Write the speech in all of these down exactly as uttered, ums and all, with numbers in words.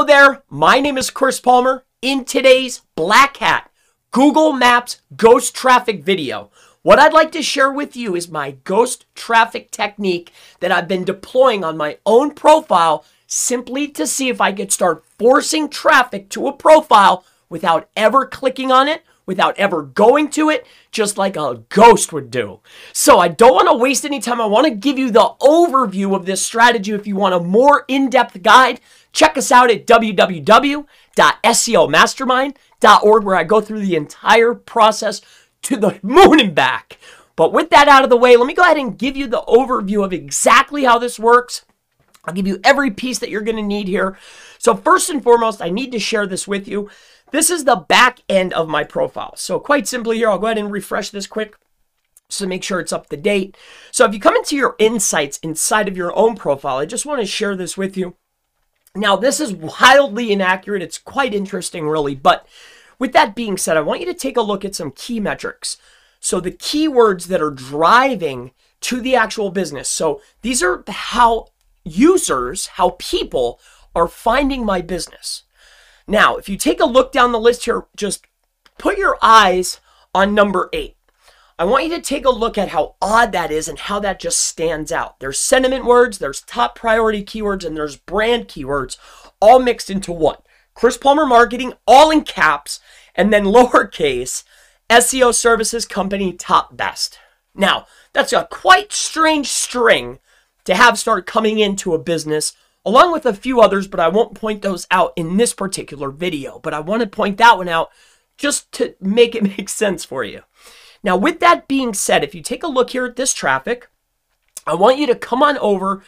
there, my name is Chris Palmer. In today's Black Hat Google Maps Ghost Traffic video, what I'd like to share with you is my ghost traffic technique that I've been deploying on my own profile simply to see if I could start forcing traffic to a profile without ever clicking on it, without ever going to it, just like a ghost would do. So I don't want to waste any time. I want to give you the overview of this strategy. If you want a more in-depth guide, check us out at w w w dot s e o mastermind dot org, where I go through the entire process to the moon and back. But with that out of the way, let me go ahead and give you the overview of exactly how this works. I'll give you every piece that you're going to need here. So first and foremost, I need to share this with you. This is the back end of my profile. So quite simply here, I'll go ahead and refresh this quick so to make sure it's up to date. So if you come into your insights inside of your own profile, I just want to share this with you. Now, this is wildly inaccurate. It's quite interesting, really. But with that being said, I want you to take a look at some key metrics. So the keywords that are driving to the actual business. So these are how users, how people are finding my business. Now, if you take a look down the list here, just put your eyes on number eight. I want you to take a look at how odd that is and how that just stands out. There's sentiment words, there's top priority keywords, and there's brand keywords all mixed into one. Chris Palmer Marketing, all in caps, and then lowercase, S E O Services Company Top Best. Now, that's a quite strange string to have start coming into a business, along with a few others, but I won't point those out in this particular video. But I want to point that one out just to make it make sense for you. Now, with that being said, if you take a look here at this traffic, I want you to come on over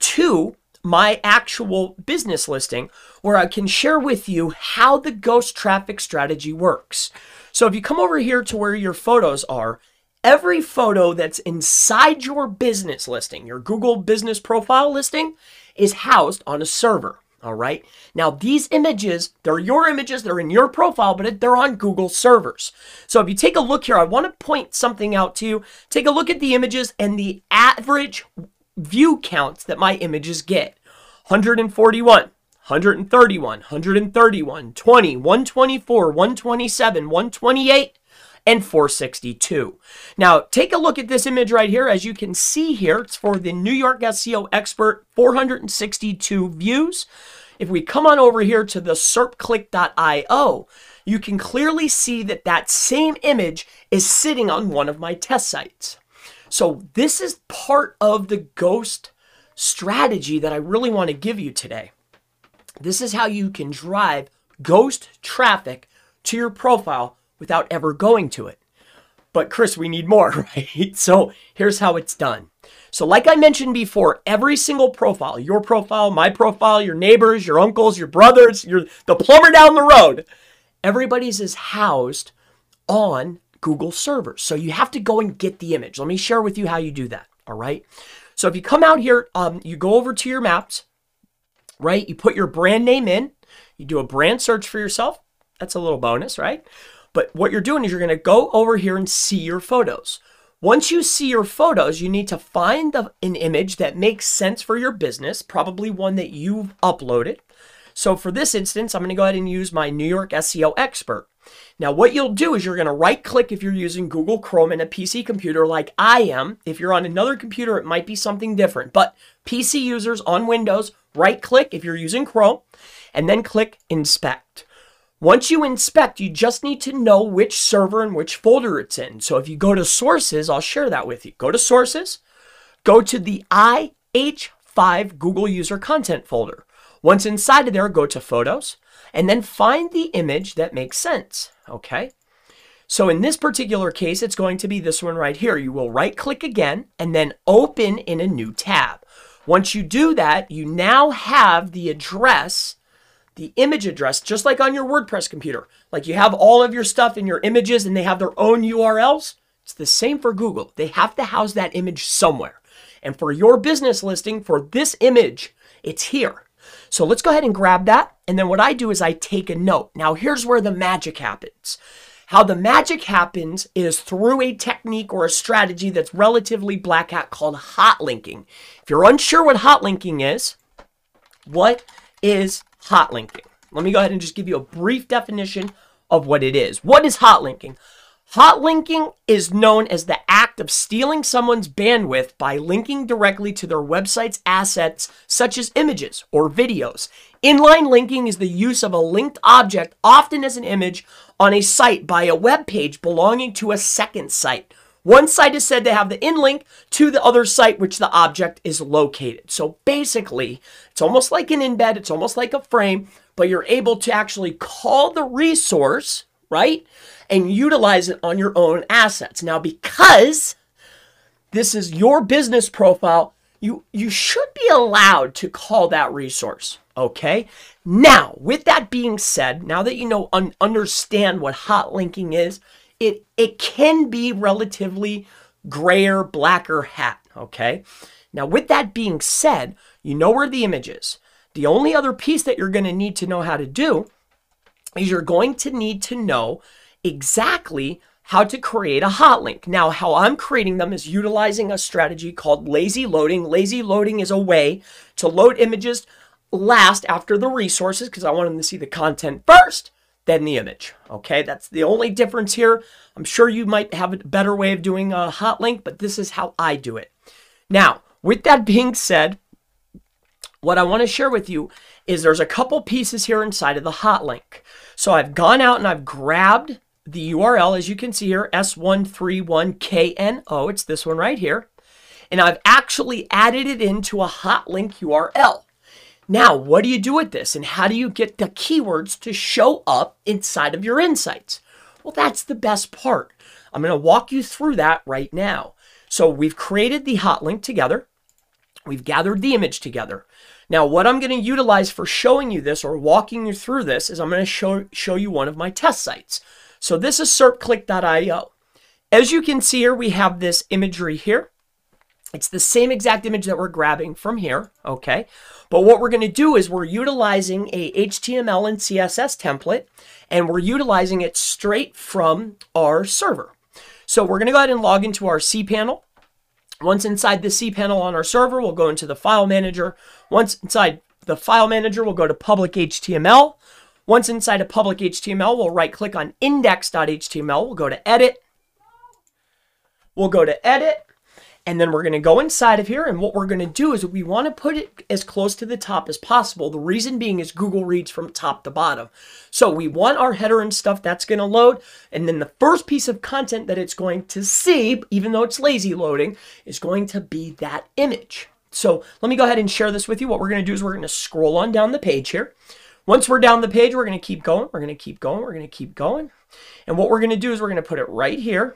to my actual business listing where I can share with you how the ghost traffic strategy works. So if you come over here to where your photos are, every photo that's inside your business listing, your Google business profile listing, is housed on a server. All right. Now, these images, they're your images, they're in your profile, but they're on Google servers. So if you take a look here, I want to point something out to you. Take a look at the images and the average view counts that my images get. one hundred forty-one, one hundred thirty-one, one hundred thirty-one, twenty, one twenty-four, one twenty-seven, one twenty-eight, and four sixty-two. Now, take a look at this image right here. As you can see here, it's for the New York S E O Expert, four hundred sixty-two views. If we come on over here to the serpclick dot i o, you can clearly see that that same image is sitting on one of my test sites. So this is part of the ghost strategy that I really want to give you today. This is how you can drive ghost traffic to your profile without ever going to it. But Chris, we need more, right? So here's how it's done. So like I mentioned before, every single profile, your profile, my profile, your neighbors, your uncles, your brothers, your the plumber down the road, everybody's is housed on Google servers. So you have to go and get the image. Let me share with you how you do that, all right? So if you come out here, um, you go over to your maps, right? You put your brand name in, you do a brand search for yourself. That's a little bonus, right? But what you're doing is you're going to go over here and see your photos. Once you see your photos, you need to find the, an image that makes sense for your business, probably one that you've uploaded. So for this instance, I'm going to go ahead and use my New York S E O Expert. Now, what you'll do is you're going to right click if you're using Google Chrome in a P C computer like I am. If you're on another computer, it might be something different. But P C users on Windows, right click if you're using Chrome, and then click Inspect. Once you inspect, you just need to know which server and which folder it's in. So if you go to Sources, I'll share that with you. Go to Sources, go to the I H five Google User Content folder. Once inside of there, go to Photos, and then find the image that makes sense, okay? So in this particular case, it's going to be this one right here. You will right-click again, and then open in a new tab. Once you do that, you now have the address, the image address, just like on your WordPress computer. Like you have all of your stuff in your images and they have their own U R Ls. It's the same for Google. They have to house that image somewhere. And for your business listing, for this image, it's here. So let's go ahead and grab that. And then what I do is I take a note. Now here's where the magic happens. How the magic happens is through a technique or a strategy that's relatively black hat called hot linking. If you're unsure what hot linking is, what is hot linking? Let me go ahead and just give you a brief definition of what it is. What is hot linking? Hot linking is known as the act of stealing someone's bandwidth by linking directly to their website's assets, such as images or videos. Inline linking is the use of a linked object, often as an image, on a site by a web page belonging to a second site. One site is said to have the inlink to the other site which the object is located. So basically, it's almost like an embed, it's almost like a frame, but you're able to actually call the resource, right, and utilize it on your own assets. Now, because this is your business profile, you, you should be allowed to call that resource, okay? Now, with that being said, now that you know, un- understand what hot linking is, It, it can be relatively grayer, blacker hat, okay? Now, with that being said, you know where the image is. The only other piece that you're going to need to know how to do is you're going to need to know exactly how to create a hot link. Now, how I'm creating them is utilizing a strategy called lazy loading. Lazy loading is a way to load images last after the resources, because I want them to see the content first, than the image. Okay, that's the only difference here. I'm sure you might have a better way of doing a hot link, but this is how I do it. Now, with that being said, what I want to share with you is there's a couple pieces here inside of the hot link. So I've gone out and I've grabbed the U R L, as you can see here, S one three one K N O. It's this one right here. And I've actually added it into a hot link U R L. Now, what do you do with this, and how do you get the keywords to show up inside of your insights? Well, that's the best part. I'm going to walk you through that right now. So we've created the hot link together. We've gathered the image together. Now, what I'm going to utilize for showing you this or walking you through this is I'm going to show, show you one of my test sites. So this is serpclick dot i o. As you can see here, we have this imagery here. It's the same exact image that we're grabbing from here, okay? But what we're going to do is we're utilizing a H T M L and C S S template, and we're utilizing it straight from our server. So we're going to go ahead and log into our cPanel. Once inside the cPanel on our server, we'll go into the file manager. Once inside the file manager, we'll go to public H T M L. Once inside of public H T M L, we'll right click on index dot H T M L. We'll go to edit. We'll go to edit. And then we're going to go inside of here, and what we're going to do is we want to put it as close to the top as possible. The reason being is Google reads from top to bottom. So we want our header and stuff that's going to load, and then the first piece of content that it's going to see, even though it's lazy loading, is going to be that image. So let me go ahead and share this with you. What we're going to do is we're going to scroll on down the page here. Once we're down the page, we're going to keep going. We're going to keep going. We're going to keep going. And what we're going to do is we're going to put it right here.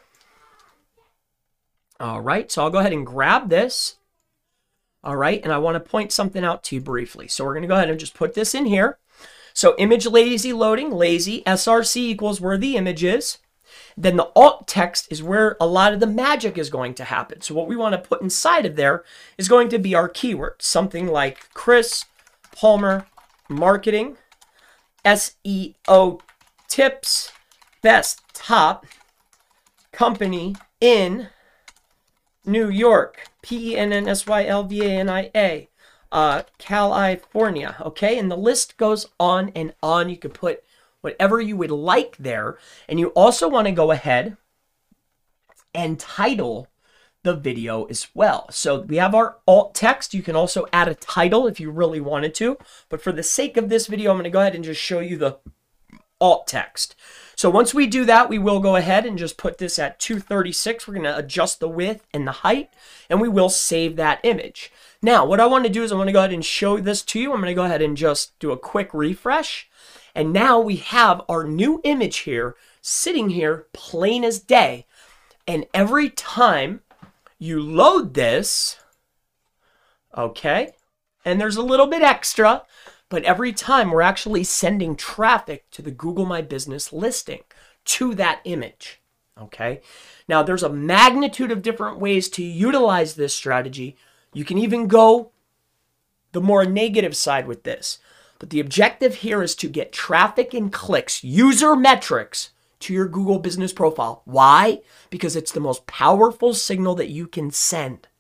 All right, so I'll go ahead and grab this. All right, and I want to point something out to you briefly. So we're going to go ahead and just put this in here. So image lazy loading, lazy, S R C equals where the image is. Then the alt text is where a lot of the magic is going to happen. So what we want to put inside of there is going to be our keyword. Something like Chris Palmer Marketing, S E O tips, best top company in New York, P E N N S Y L V A N I A, uh, California, okay? And the list goes on and on. You could put whatever you would like there. And you also want to go ahead and title the video as well. So we have our alt text. You can also add a title if you really wanted to. But for the sake of this video, I'm going to go ahead and just show you the alt text. So once we do that, we will go ahead and just put this at two thirty-six. We're going to adjust the width and the height, and we will save that image. Now, what I want to do is I want to go ahead and show this to you. I'm going to go ahead and just do a quick refresh. And now we have our new image here, sitting here, plain as day. And every time you load this, okay, and there's a little bit extra, but every time we're actually sending traffic to the Google My Business listing to that image, okay? Now, there's a magnitude of different ways to utilize this strategy. You can even go the more negative side with this. But the objective here is to get traffic and clicks, user metrics, to your Google business profile. Why? Because it's the most powerful signal that you can send.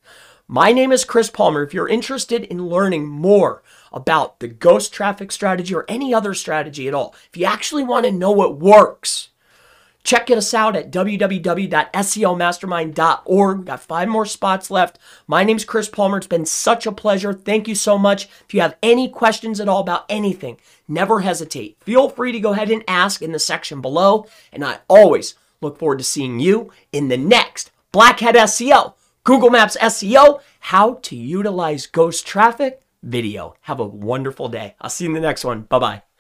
My name is Chris Palmer. If you're interested in learning more about the ghost traffic strategy or any other strategy at all, if you actually want to know what works, check us out at w w w dot s e o mastermind dot org. We've got five more spots left. My name's Chris Palmer. It's been such a pleasure. Thank you so much. If you have any questions at all about anything, never hesitate. Feel free to go ahead and ask in the section below. And I always look forward to seeing you in the next Black Hat S E O, Google Maps S E O, how to utilize ghost traffic video. Have a wonderful day. I'll see you in the next one. Bye-bye.